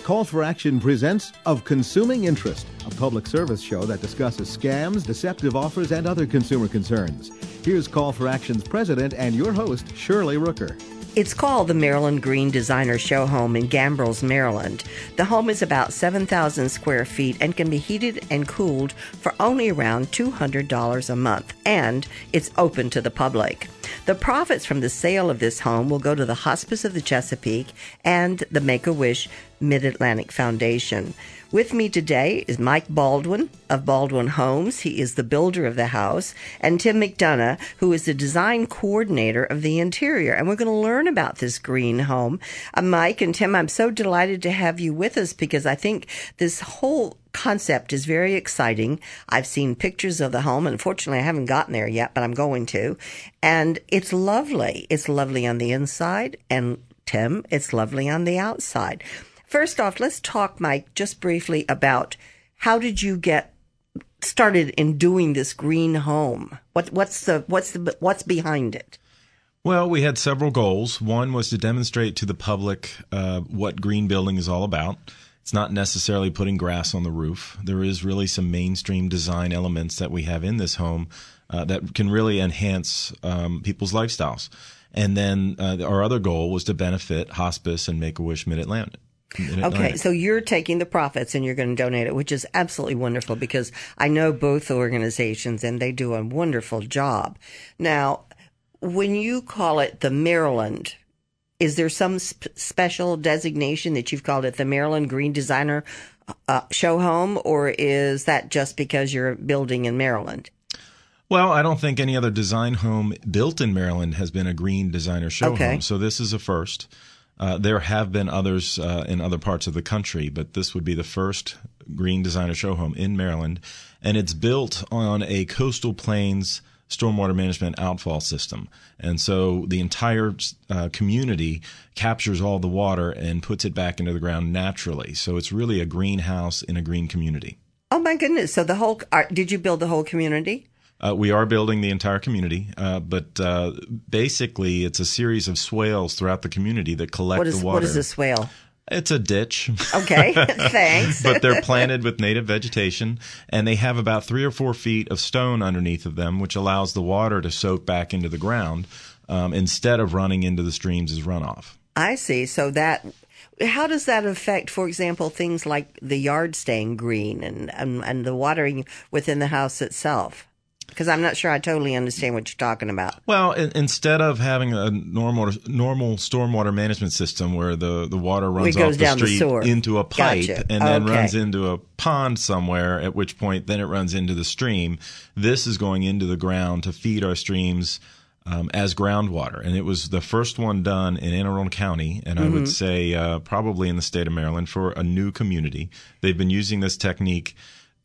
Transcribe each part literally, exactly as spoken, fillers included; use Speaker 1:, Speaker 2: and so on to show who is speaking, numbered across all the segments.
Speaker 1: Call for Action presents Of Consuming Interest, a public service show that discusses scams, deceptive offers, and other consumer concerns. Here's Call for Action's president and your host, Shirley Rooker.
Speaker 2: It's called the Maryland Green Designer Show Home in Gambrills, Maryland. The home is about seven thousand square feet and can be heated and cooled for only around two hundred dollars a month, and it's open to the public. The profits from the sale of this home will go to the Hospice of the Chesapeake and the Make-A-Wish Mid-Atlantic Foundation. With me today is Mike Baldwin of Baldwin Homes. He is the builder of the house, and Tim McDonough, who is the design coordinator of the interior. And we're going to learn about this green home. Uh, Mike and Tim, I'm so delighted to have you with us because I think this whole concept is very exciting. I've seen pictures of the home. Unfortunately, I haven't gotten there yet, but I'm going to. And it's lovely. It's lovely on the inside, and Tim, it's lovely on the outside. First off, let's talk, Mike, just briefly about how did you get started in doing this green home? What, what's the what's the what's behind it?
Speaker 3: Well, we had several goals. One was to demonstrate to the public uh, what green building is all about. It's not necessarily putting grass on the roof. There is really some mainstream design elements that we have in this home uh, that can really enhance um, people's lifestyles. And then uh, our other goal was to benefit Hospice and Make-A-Wish Mid-Atlantic.
Speaker 2: Okay, so you're taking the profits and you're going to donate it, which is absolutely wonderful because I know both organizations and they do a wonderful job. Now, when you call it the Maryland, is there some sp- special designation that you've called it the Maryland Green Designer uh, Show Home, or is that just because you're building in Maryland?
Speaker 3: Well, I don't think any other design home built in Maryland has been a green designer show
Speaker 2: okay.
Speaker 3: home, so this is a first. Uh, there have been others uh, in other parts of the country, but this would be the first green designer show home in Maryland. And it's built on a coastal plains stormwater management outfall system. And so the entire uh, community captures all the water and puts it back into the ground naturally. So it's really a greenhouse in a green community.
Speaker 2: Oh, my goodness. So the whole – did you build the whole community?
Speaker 3: Uh, we are building the entire community, uh, but uh, basically it's a series of swales throughout the community that collect
Speaker 2: what is,
Speaker 3: the water.
Speaker 2: What is a swale?
Speaker 3: It's a ditch.
Speaker 2: Okay, thanks.
Speaker 3: But they're planted with native vegetation, and they have about three or four feet of stone underneath of them, which allows the water to soak back into the ground um, instead of running into the streams as runoff.
Speaker 2: I see. So that... How does that affect, for example, things like the yard staying green and, and, and the watering within the house itself? Because I'm not sure I totally understand what you're talking about.
Speaker 3: Well, in, instead of having a normal normal stormwater management system where the, the water runs off the street
Speaker 2: the
Speaker 3: into a pipe
Speaker 2: gotcha.
Speaker 3: and then
Speaker 2: okay.
Speaker 3: runs into a pond somewhere, at which point then it runs into the stream, this is going into the ground to feed our streams um, as groundwater. And it was the first one done in Anne Arundel County, and I mm-hmm. would say uh, probably in the state of Maryland for a new community. They've been using this technique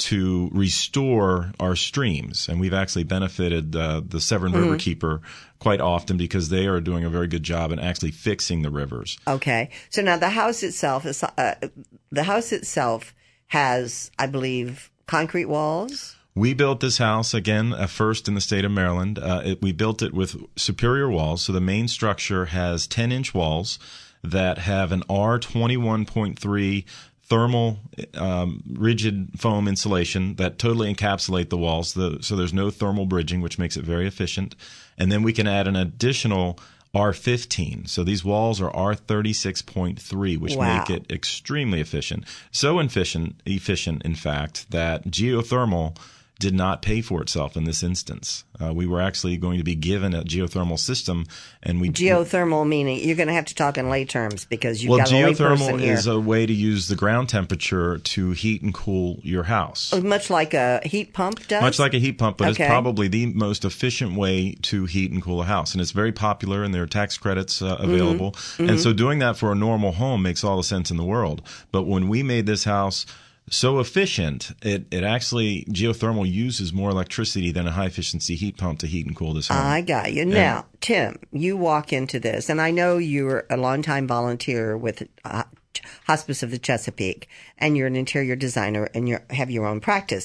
Speaker 3: to restore our streams. And we've actually benefited uh, the Severn mm-hmm. River Keeper quite often because they are doing a very good job in actually fixing the rivers.
Speaker 2: Okay. So now the house itself is, uh, the house itself has, I believe, concrete walls?
Speaker 3: We built this house, again, a first in the state of Maryland. Uh, it, we built it with superior walls. So the main structure has ten-inch walls that have an R twenty-one point three thermal um, rigid foam insulation that totally encapsulate the walls, the, so there's no thermal bridging, which makes it very efficient. And then we can add an additional R fifteen. So these walls are R thirty-six point three, which
Speaker 2: wow.
Speaker 3: make it extremely efficient. So efficient, efficient, in fact, that geothermal did not pay for itself in this instance. Uh, we were actually going to be given a geothermal system, and we
Speaker 2: geothermal meaning you're going to have to talk in lay terms because you've
Speaker 3: well,
Speaker 2: got a lay person
Speaker 3: geothermal
Speaker 2: here.
Speaker 3: is a way to use the ground temperature to heat and cool your house,
Speaker 2: much like a heat pump does.
Speaker 3: Much like a heat pump, but
Speaker 2: okay.
Speaker 3: it's probably the most efficient way to heat and cool a house, and it's very popular, and there are tax credits uh, available. Mm-hmm. And mm-hmm. so doing that for a normal home makes all the sense in the world. But when we made this house so efficient, it, it actually, geothermal uses more electricity than a high-efficiency heat pump to heat and cool this home.
Speaker 2: I got you.
Speaker 3: And
Speaker 2: now, Tim, you walk into this, and I know you're a longtime volunteer with uh, Hospice of the Chesapeake, and you're an interior designer, and you have your own practice.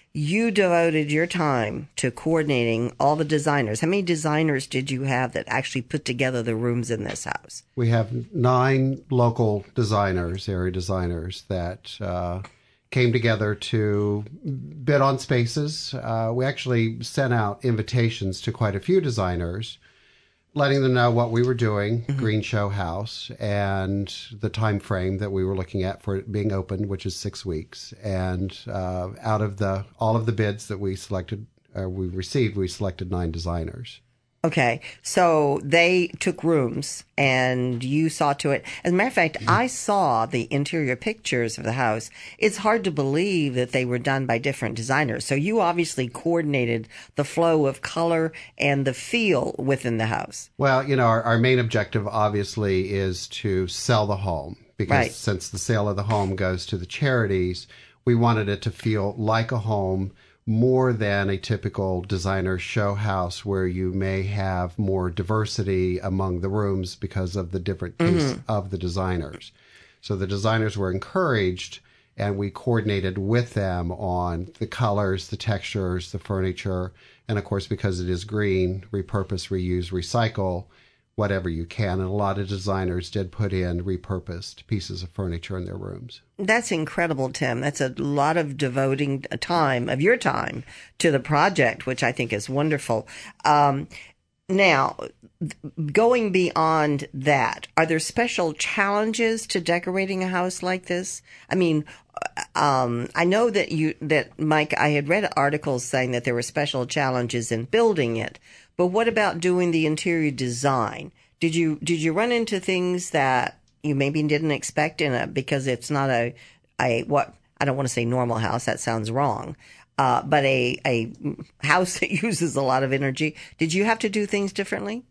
Speaker 2: you devoted your time to coordinating all the designers. How many designers did you have that actually put together the rooms in this house?
Speaker 4: We have nine local designers, area designers, that uh, came together to bid on spaces. Uh, we actually sent out invitations to quite a few designers, letting them know what we were doing, mm-hmm. Green Show House, and the time frame that we were looking at for it being open, which is six weeks. And uh, out of the all of the bids that we selected, uh, we received, we selected nine designers.
Speaker 2: Okay, so they took rooms and you saw to it. As a matter of fact, I saw the interior pictures of the house. It's hard to believe that they were done by different designers. So you obviously coordinated the flow of color and the feel within the house.
Speaker 4: Well, you know, our, our main objective obviously is to sell the home, because
Speaker 2: right.
Speaker 4: since the sale of the home goes to the charities, we wanted it to feel like a home, more than a typical designer show house where you may have more diversity among the rooms because of the different tastes mm-hmm. of the designers. So the designers were encouraged, and we coordinated with them on the colors, the textures, the furniture, and of course, because it is green, repurpose, reuse, recycle, whatever you can. And a lot of designers did put in repurposed pieces of furniture in their rooms.
Speaker 2: That's incredible, Tim. That's a lot of devoting time of your time to the project, which I think is wonderful. Um, now, going beyond that, are there special challenges to decorating a house like this? I mean, um, I know that you, that Mike, I had read articles saying that there were special challenges in building it, but what about doing the interior design? Did you, did you run into things that you maybe didn't expect in a, because it's not a, a, what, I don't want to say normal house. That sounds wrong. Uh, but a, a house that uses a lot of energy. Did you have to do things differently?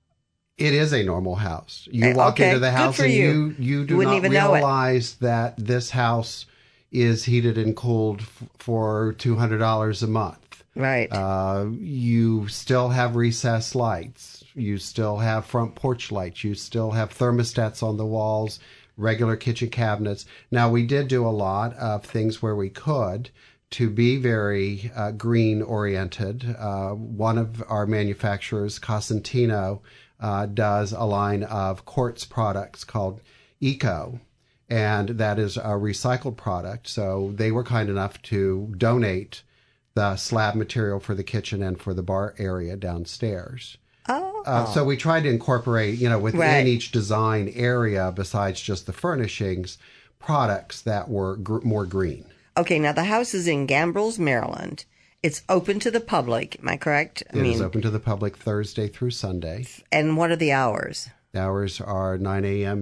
Speaker 4: It is a normal house. You walk
Speaker 2: okay.
Speaker 4: into the house and you, you, you do
Speaker 2: Wouldn't
Speaker 4: not
Speaker 2: even
Speaker 4: realize that this house is heated and cooled f- for two hundred dollars a month.
Speaker 2: Right.
Speaker 4: Uh, you still have recessed lights. You still have front porch lights. You still have thermostats on the walls, regular kitchen cabinets. Now, we did do a lot of things where we could to be very uh, green oriented. Uh, one of our manufacturers, Cosentino, uh, does a line of quartz products called Eco, and that is a recycled product. So they were kind enough to donate the slab material for the kitchen and for the bar area downstairs.
Speaker 2: Oh.
Speaker 4: Uh, so we tried to incorporate, you know, within
Speaker 2: right.
Speaker 4: each design area, besides just the furnishings, products that were gr- more green.
Speaker 2: Okay, now the house is in Gambrills, Maryland. It's open to the public. Am I correct? I
Speaker 4: It
Speaker 2: mean,
Speaker 4: is open to the public Thursday through Sunday.
Speaker 2: And what are the hours?
Speaker 4: The hours are nine a.m.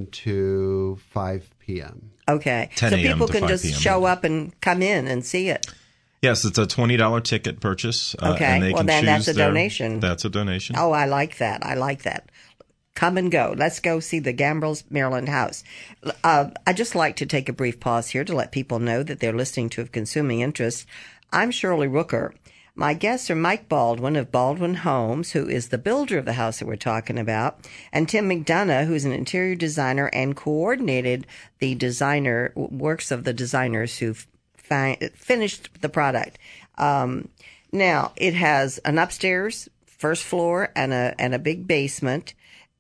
Speaker 4: to five p.m.
Speaker 2: Okay.
Speaker 3: ten
Speaker 2: So
Speaker 3: a.m.
Speaker 2: people
Speaker 3: to
Speaker 2: can
Speaker 3: five
Speaker 2: just
Speaker 3: p.m.
Speaker 2: show up and come in and see it.
Speaker 3: Yes, it's a twenty dollars ticket purchase. Uh,
Speaker 2: Okay.
Speaker 3: And they
Speaker 2: Well,
Speaker 3: can
Speaker 2: then that's
Speaker 3: choose
Speaker 2: a
Speaker 3: their-
Speaker 2: donation.
Speaker 3: That's a donation.
Speaker 2: Oh, I like that. I like that. Come and go. Let's go see the Gambrills, Maryland house. Uh, I'd just like to take a brief pause here to let people know that they're listening to Of Consuming Interest. I'm Shirley Rooker. My guests are Mike Baldwin of Baldwin Homes, who is the builder of the house that we're talking about, and Tim McDonough, who's an interior designer and coordinated the designer works of the designers who fi- finished the product. Um, now, it has an upstairs, first floor, and a and a big basement.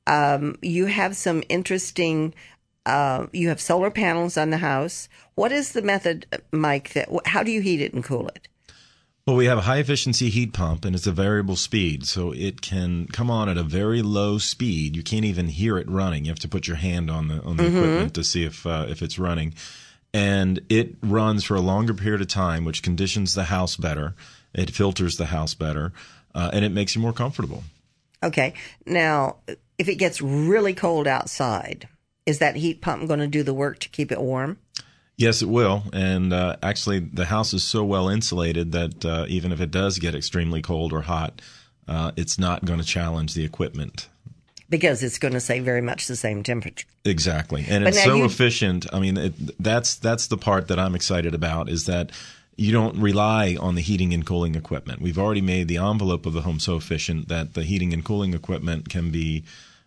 Speaker 2: Um, you have some interesting. Uh, you have solar panels on the house. What is the method, Mike? That how do you heat it and cool it?
Speaker 3: Well, we have a high-efficiency heat pump, and it's a variable speed, so it can come on at a very low speed. You can't even hear it running. You have to put your hand on the on the mm-hmm. equipment to see if uh, if it's running. And it runs for a longer period of time, which conditions the house better. It filters the house better, uh, and it makes you more comfortable.
Speaker 2: Okay. Now, if it gets really cold outside, is that heat pump going to do the work to keep it warm?
Speaker 3: Yes, it will. And uh, actually, the house is so well insulated that uh, even if it does get extremely cold or hot, uh, it's not going to challenge the equipment.
Speaker 2: Because it's going to stay very much the same temperature.
Speaker 3: Exactly. And
Speaker 2: But
Speaker 3: it's
Speaker 2: now
Speaker 3: so
Speaker 2: you-
Speaker 3: efficient. I mean, it, that's that's the part that I'm excited about, is that you don't rely on the heating and cooling equipment. We've already made the envelope of the home so efficient that the heating and cooling equipment can be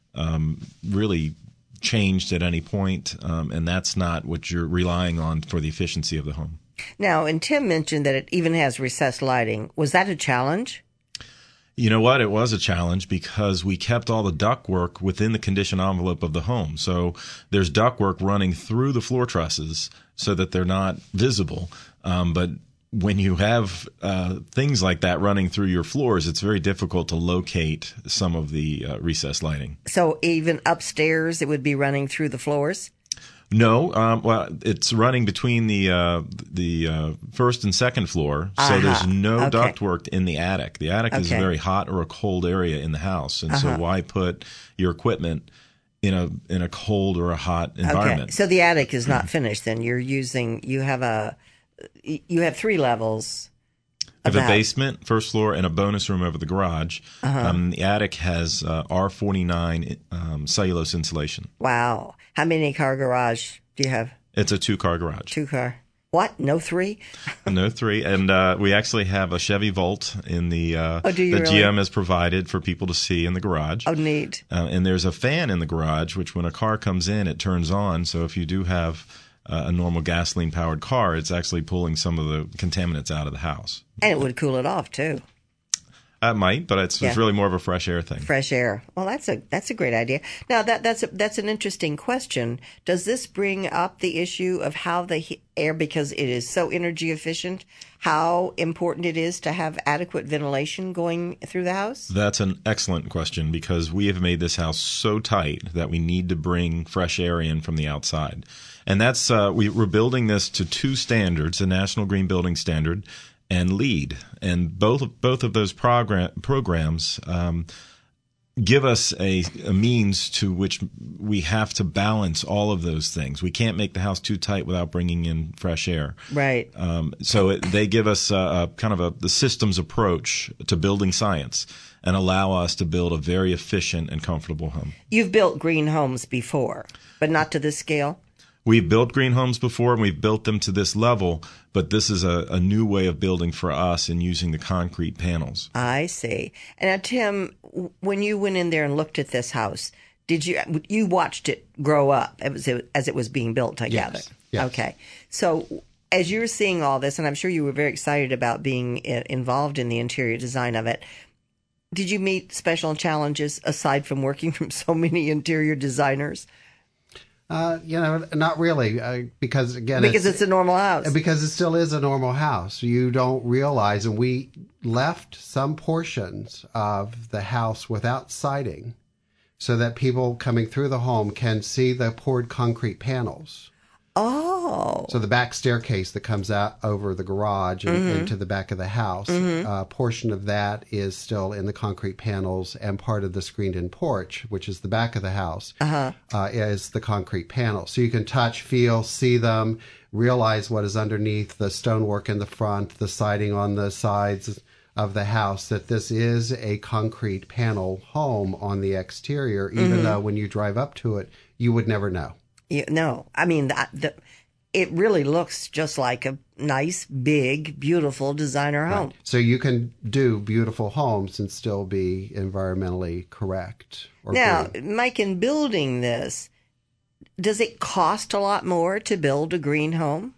Speaker 3: um, really changed at any point, um, and that's not what you're relying on for the efficiency of the home.
Speaker 2: Now, and Tim mentioned that it even has recessed lighting. Was that a challenge?
Speaker 3: You know what? It was a challenge because we kept all the ductwork within the condition envelope of the home. So there's ductwork running through the floor trusses so that they're not visible. Um, but when you have uh, things like that running through your floors, it's very difficult to locate some of the uh, recessed lighting.
Speaker 2: So even upstairs, it would be running through the floors?
Speaker 3: No, um, well, it's running between the uh, the uh, first and second floor, so
Speaker 2: Uh-huh.
Speaker 3: there's no
Speaker 2: Okay.
Speaker 3: ductwork in the attic. The attic is a
Speaker 2: Okay.
Speaker 3: very hot or a cold area in the house, and
Speaker 2: Uh-huh.
Speaker 3: so why put your equipment in a in a cold or a hot
Speaker 2: Okay.
Speaker 3: environment?
Speaker 2: So the attic is not finished then. You're using, you have a, you have three levels.
Speaker 3: We
Speaker 2: of
Speaker 3: have a
Speaker 2: the house.
Speaker 3: basement, first floor, and a bonus room over the garage.
Speaker 2: Uh-huh.
Speaker 3: Um, the attic has uh, R forty-nine um, cellulose insulation.
Speaker 2: Wow. How many car garage do you have?
Speaker 3: It's a two-car garage.
Speaker 2: Two car. What? No three?
Speaker 3: No three, and uh, we actually have a Chevy Volt in the uh,
Speaker 2: Oh, do you
Speaker 3: that
Speaker 2: really?
Speaker 3: G M has provided for people to see in the garage.
Speaker 2: Oh, neat.
Speaker 3: Uh, and there's a fan in the garage, which when a car comes in, it turns on. So if you do have uh, a normal gasoline-powered car, it's actually pulling some of the contaminants out of the house.
Speaker 2: And it would cool it off too.
Speaker 3: That might, but it's,
Speaker 2: Yeah.
Speaker 3: it's really more of a fresh air thing.
Speaker 2: Fresh air. Well, that's a that's a great idea. Now that that's a, that's an interesting question. Does this bring up the issue of how the he- air, because it is so energy efficient, how important it is to have adequate ventilation going through the house?
Speaker 3: That's an excellent question because we have made this house so tight that we need to bring fresh air in from the outside. And that's uh, we, we're building this to two standards, the National Green Building Standard and LEED. And both of, both of those program, programs um, give us a, a means to which we have to balance all of those things. We can't make the house too tight without bringing in fresh air.
Speaker 2: Right.
Speaker 3: Um, so it, they give us a, a kind of a the systems approach to building science and allow us to build a very efficient and comfortable home.
Speaker 2: You've built green homes before, but not to this scale.
Speaker 3: We've built green homes before and we've built them to this level, but this is a, a new way of building for us and using the concrete panels.
Speaker 2: I see. And now, Tim, w- when you went in there and looked at this house, did you you watched it grow up as it, as it was being built? I gather.
Speaker 4: Yes. Yes.
Speaker 2: Okay. So as you're seeing all this, and I'm sure you were very excited about being i- involved in the interior design of it, did you meet special challenges aside from working from so many interior designers?
Speaker 4: Uh, you know, not really, uh, because again,
Speaker 2: Because it's a normal house.
Speaker 4: because it still is a normal house. You don't realize, and we left some portions of the house without siding, so that people coming through the home can see the poured concrete panels.
Speaker 2: Oh.
Speaker 4: So the back staircase that comes out over the garage and
Speaker 2: Mm-hmm.
Speaker 4: into the back of the house, a portion of that is still in the concrete panels, and part of the screened-in porch, which is the back of the house, uh-huh. uh, is the concrete panel. So you can touch, feel, see them, realize what is underneath the stonework in the front, the siding on the sides of the house, that this is a concrete panel home on the exterior, even
Speaker 2: Mm-hmm.
Speaker 4: though when you drive up to it, you would never know.
Speaker 2: You, no, I mean, the, the, it really looks just like a nice, big, beautiful designer home.
Speaker 4: So you can do beautiful homes and still be environmentally correct. Or
Speaker 2: Now,
Speaker 4: green.
Speaker 2: Mike, in building this, does it cost a lot more to build a green home?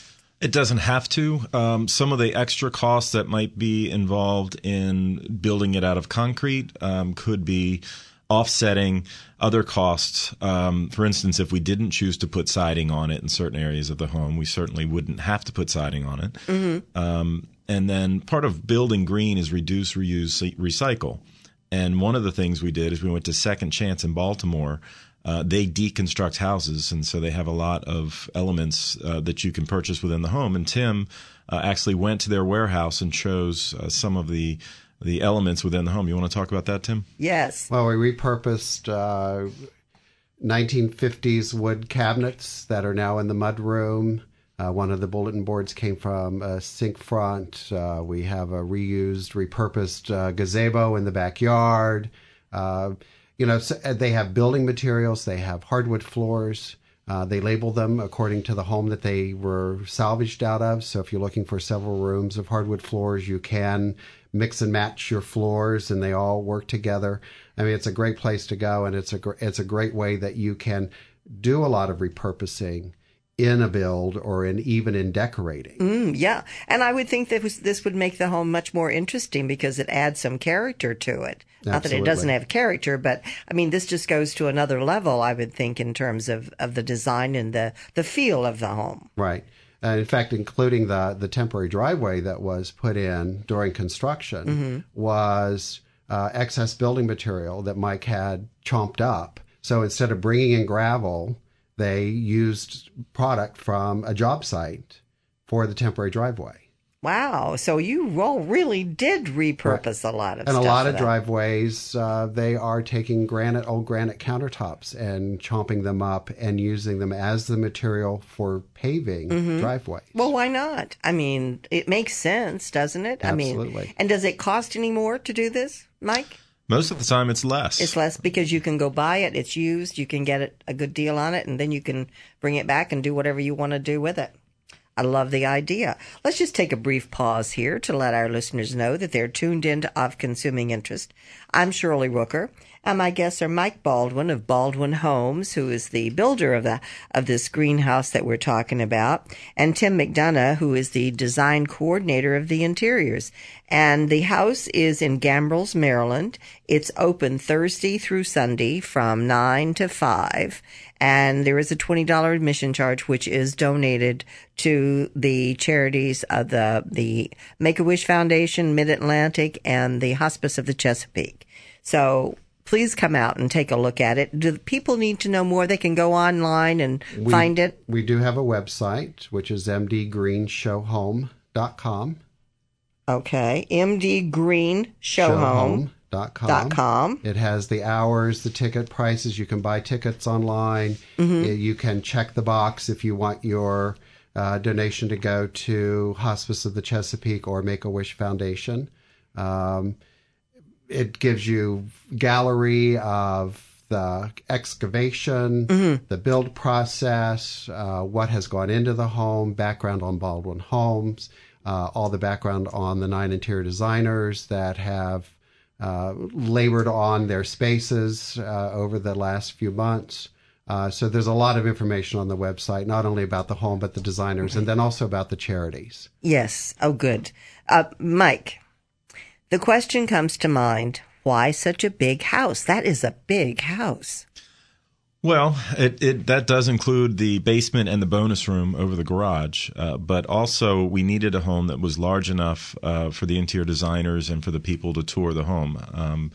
Speaker 3: It doesn't have to. Um, some of the extra costs that might be involved in building it out of concrete um, could be offsetting other costs. Um, for instance, if we didn't choose to put siding on it in certain areas of the home, we certainly wouldn't have to put siding on it. Mm-hmm. Um, and then part of building green is reduce, reuse, recycle. And one of the things we did is we went to Second Chance in Baltimore. Uh, they deconstruct houses, and so they have a lot of elements uh, that you can purchase within the home. And Tim uh, actually went to their warehouse and chose uh, some of the the elements within the home. You want to talk about that, Tim?
Speaker 2: Yes.
Speaker 4: Well, we repurposed uh, nineteen fifties wood cabinets that are now in the mudroom. Uh, one of the bulletin boards came from a sink front. Uh, we have a reused, repurposed uh, gazebo in the backyard. Uh, you know, so they have building materials. They have hardwood floors. Uh, they label them according to the home that they were salvaged out of. So if you're looking for several rooms of hardwood floors, you can mix and match your floors, and they all work together. I mean, it's a great place to go, and it's a gr- it's a great way that you can do a lot of repurposing in a build or in even in decorating.
Speaker 2: Mm, yeah. And I would think that was, this would make the home much more interesting because it adds some character to it.
Speaker 4: Absolutely.
Speaker 2: Not that it doesn't have character, but I mean, this just goes to another level, I would think, in terms of, of the design and the, the feel of the home.
Speaker 4: Right. Uh, in fact, including the, the temporary driveway that was put in during construction mm-hmm. was uh, excess building material that Mike had chomped up. So instead of bringing in gravel, they used product from a job site for the temporary driveway.
Speaker 2: Wow. So you all really did repurpose right. a lot of
Speaker 4: and
Speaker 2: stuff.
Speaker 4: And a lot
Speaker 2: of
Speaker 4: that. driveways, uh, they are taking granite, old granite countertops and chomping them up and using them as the material for paving mm-hmm. driveways.
Speaker 2: Well, why not? I mean, it makes sense, doesn't it?
Speaker 4: Absolutely.
Speaker 2: I mean, and does it cost any more to do this, Mike?
Speaker 3: Most of the time, it's less.
Speaker 2: It's less because you can go buy it. It's used. You can get it, a good deal on it, and then you can bring it back and do whatever you want to do with it. I love the idea. Let's just take a brief pause here to let our listeners know that they're tuned into Of Consuming Interest. I'm Shirley Rooker, and my guests are Mike Baldwin of Baldwin Homes, who is the builder of the of this greenhouse that we're talking about, and Tim McDonough, who is the design coordinator of the interiors. And the house is in Gambrills, Maryland. It's open Thursday through Sunday from nine to five. And there is a twenty dollars admission charge, which is donated to the charities of the, the Make-A-Wish Foundation, Mid-Atlantic, and the Hospice of the Chesapeake. So please come out and take a look at it. Do people need to know more? They can go online and
Speaker 4: we,
Speaker 2: find it?
Speaker 4: We do have a website, which is m d green show home dot com.
Speaker 2: Okay, M D Green Show Home.
Speaker 4: Dot com.
Speaker 2: Dot com.
Speaker 4: It has the hours, the ticket prices. You can buy tickets online. Mm-hmm. You can check the box if you want your uh, donation to go to Hospice of the Chesapeake or Make-A-Wish Foundation. Um, it gives you gallery of the excavation, mm-hmm. the build process, uh, what has gone into the home, background on Baldwin Homes, uh, all the background on the nine interior designers that have Uh, labored on their spaces uh, over the last few months. Uh, so there's a lot of information on the website, not only about the home, but the designers, and then also about the charities.
Speaker 2: Yes. Oh, good. Uh, Mike, the question comes to mind, why such a big house? That is a big house.
Speaker 3: Well, it, it that does include the basement and the bonus room over the garage, uh, but also we needed a home that was large enough uh, for the interior designers and for the people to tour the home. Um,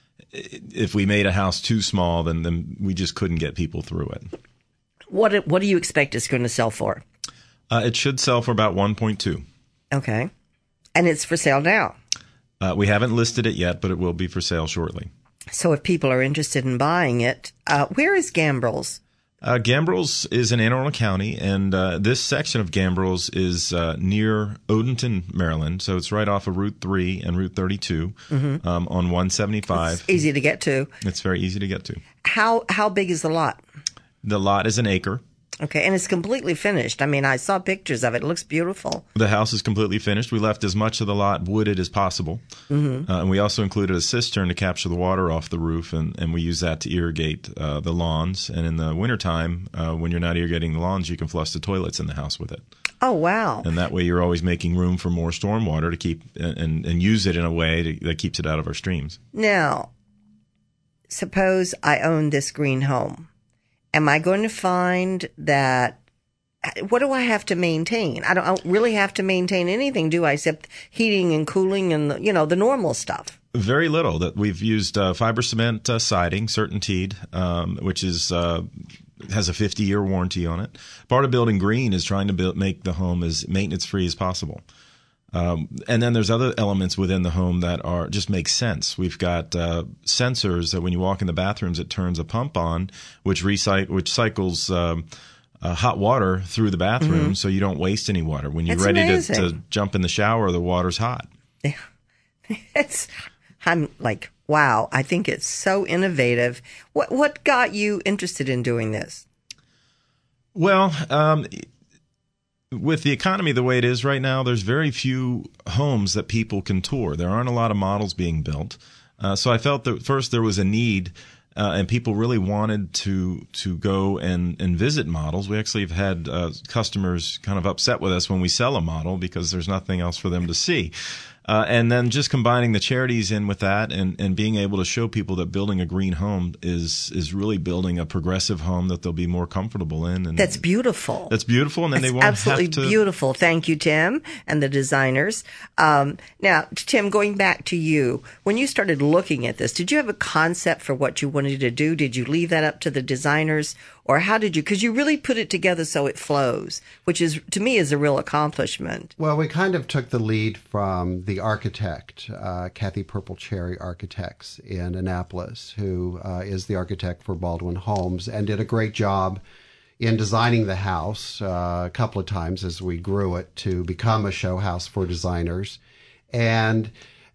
Speaker 3: if we made a house too small, then, then we just couldn't get people through it.
Speaker 2: What What do you expect it's going to sell for?
Speaker 3: Uh, it should sell for about one point two.
Speaker 2: Okay. And it's for sale now?
Speaker 3: Uh, we haven't listed it yet, but it will be for sale shortly.
Speaker 2: So if people are interested in buying it, uh, where is Gambrills?
Speaker 3: Uh, Gambrills is in Anne Arundel County, and uh, this section of Gambrills is uh, near Odenton, Maryland. So it's right off of Route three and Route thirty-two mm-hmm. um, on one seventy-five.
Speaker 2: It's easy to get to.
Speaker 3: It's very easy to get to.
Speaker 2: How how big is the lot?
Speaker 3: The lot is an acre.
Speaker 2: Okay, and it's completely finished. I mean, I saw pictures of it. It looks beautiful.
Speaker 3: The house is completely finished. We left as much of the lot wooded as possible. Mm-hmm. Uh, and we also included a cistern to capture the water off the roof, and, and we use that to irrigate uh, the lawns. And in the wintertime, uh, when you're not irrigating the lawns, you can flush the toilets in the house with it.
Speaker 2: Oh, wow.
Speaker 3: And that way you're always making room for more stormwater to keep and, and use it in a way to, that keeps it out of our streams.
Speaker 2: Now, suppose I own this green home. Am I going to find that, what do I have to maintain? I don't, I don't really have to maintain anything, do I, except heating and cooling and, you know, the normal stuff?
Speaker 3: Very little. That we've used uh, fiber cement uh, siding, CertainTeed, um, which is uh, has a fifty-year warranty on it. Part of building green is trying to build, make the home as maintenance-free as possible. Um, and then there's other elements within the home that are just make sense. We've got uh, sensors that when you walk in the bathrooms, it turns a pump on, which recycle, which cycles um, uh, hot water through the bathroom, mm-hmm. so you don't waste any water. When you're
Speaker 2: That's
Speaker 3: ready to,
Speaker 2: amazing.
Speaker 3: to jump in the shower, the water's hot.
Speaker 2: It's, I'm like, wow! I think it's so innovative. What what got you interested in doing this?
Speaker 3: Well. Um, With the economy the way it is right now, there's very few homes that people can tour. There aren't a lot of models being built. Uh, so I felt that first there was a need Uh, and people really wanted to to go and, and visit models. We actually have had uh, customers kind of upset with us when we sell a model because there's nothing else for them to see. Uh, and then just combining the charities in with that and, and being able to show people that building a green home is is really building a progressive home that they'll be more comfortable in. And
Speaker 2: that's beautiful.
Speaker 3: That's beautiful. And then
Speaker 2: that's
Speaker 3: they won't
Speaker 2: absolutely
Speaker 3: have to.
Speaker 2: Beautiful. Thank you, Tim, and the designers. Um, now, Tim, going back to you, when you started looking at this, did you have a concept for what you wanted to do? Did you leave that up to the designers? Or how did you, because you really put it together so it flows, which is, to me, is a real accomplishment.
Speaker 4: Well, we kind of took the lead from the architect, uh, Kathy Purple Cherry Architects in Annapolis, who uh, is the architect for Baldwin Homes, and did a great job in designing the house uh, a couple of times as we grew it to become a show house for designers. And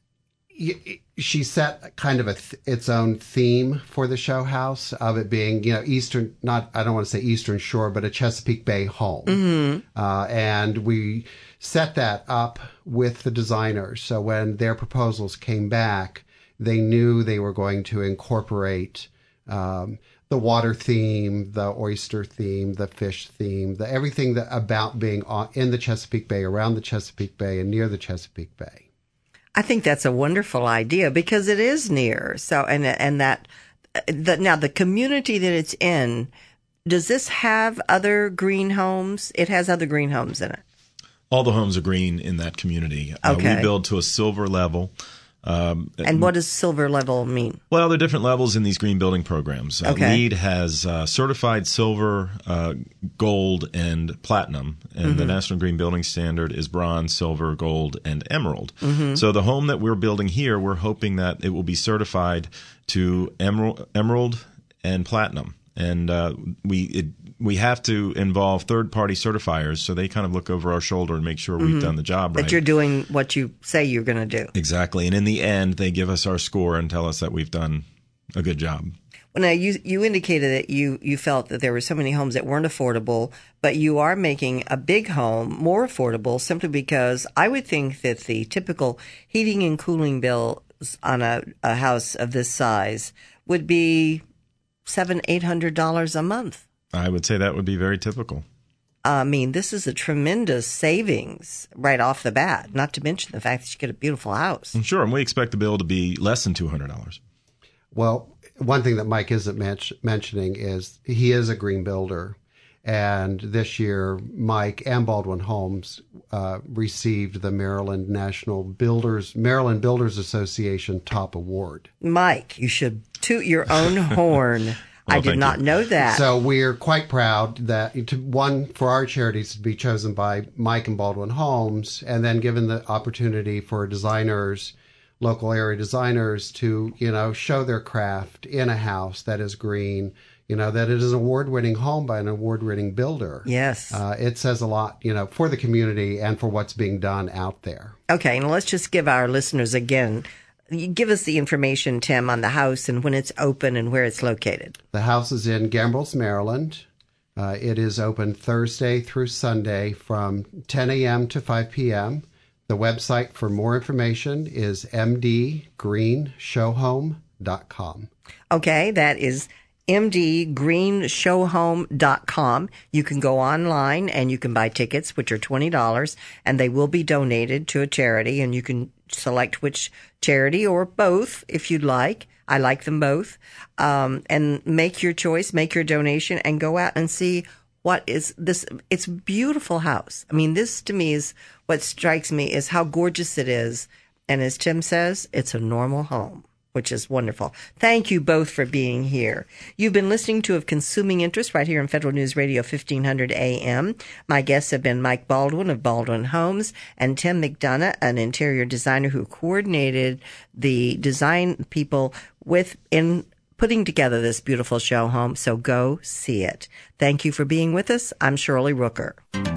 Speaker 4: she set kind of a th- its own theme for the show house of it being, you know, Eastern, not, I don't want to say Eastern Shore, but a Chesapeake Bay home. Mm-hmm. Uh, and we set that up with the designers. So when their proposals came back, they knew they were going to incorporate um, the water theme, the oyster theme, the fish theme, the everything that about being on, in the Chesapeake Bay, around the Chesapeake Bay, and near the Chesapeake Bay.
Speaker 2: I think that's a wonderful idea because it is near. So, and and that, the, now the community that it's in, does this have other green homes? It has other green homes in it.
Speaker 3: All the homes are green in that community.
Speaker 2: Okay.
Speaker 3: Uh, we build to a silver level. Um,
Speaker 2: and what does silver level mean?
Speaker 3: Well, there are different levels in these green building programs. Uh,
Speaker 2: okay.
Speaker 3: LEED has uh, certified silver, uh, gold, and platinum. And mm-hmm. the National Green Building Standard is bronze, silver, gold, and emerald. Mm-hmm. So the home that we're building here, we're hoping that it will be certified to emerald, emerald and platinum. And uh, we it, we have to involve third-party certifiers, so they kind of look over our shoulder and make sure we've mm-hmm. done the job right.
Speaker 2: That you're doing what you say you're going to do.
Speaker 3: Exactly. And in the end, they give us our score and tell us that we've done a good job.
Speaker 2: Well, now, you, you indicated that you, you felt that there were so many homes that weren't affordable, but you are making a big home more affordable simply because I would think that the typical heating and cooling bills on a, a house of this size would be seven, eight hundred dollars a month.
Speaker 3: I would say that would be very typical.
Speaker 2: I mean, this is a tremendous savings right off the bat, not to mention the fact that you get a beautiful house.
Speaker 3: Sure, and we expect the bill to be less than two hundred dollars.
Speaker 4: Well, one thing that Mike isn't men- mentioning is he is a green builder. And this year, Mike and Baldwin Homes uh, received the Maryland National Builders, Maryland Builders Association Top Award.
Speaker 2: Mike, you should toot your own horn. Well, I did not you. know that.
Speaker 4: So we're quite proud that, to, one, for our charities to be chosen by Mike and Baldwin Homes, and then given the opportunity for designers, local area designers, to, you know, show their craft in a house that is green, you know, that it is an award-winning home by an award-winning builder.
Speaker 2: Yes.
Speaker 4: Uh, it says a lot, you know, for the community and for what's being done out there.
Speaker 2: Okay, and let's just give our listeners again, give us the information, Tim, on the house and when it's open and where it's located.
Speaker 4: The house is in Gambrills, Maryland. Uh, it is open Thursday through Sunday from ten a.m. to five p.m. The website for more information is m d green show home dot com.
Speaker 2: Okay, that is m d green show home dot com. You can go online and you can buy tickets, which are twenty dollars, and they will be donated to a charity, and you can select which charity or both if you'd like. I like them both. Um, and make your choice, make your donation, and go out and see what is this. It's a beautiful house. I mean, this to me is what strikes me is how gorgeous it is. And as Tim says, it's a normal home, which is wonderful. Thank you both for being here. You've been listening to Of Consuming Interest right here on Federal News Radio fifteen hundred A M. My guests have been Mike Baldwin of Baldwin Homes and Tim McDonough, an interior designer who coordinated the design people with in putting together this beautiful show home. So go see it. Thank you for being with us. I'm Shirley Rooker.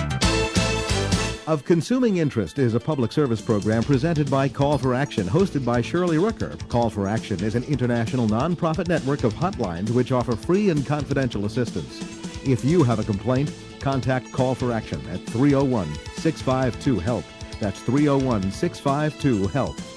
Speaker 1: Of Consuming Interest is a public service program presented by Call for Action, hosted by Shirley Rooker. Call for Action is an international nonprofit network of hotlines which offer free and confidential assistance. If you have a complaint, contact Call for Action at three oh one, six five two, HELP. That's three oh one, six five two, HELP.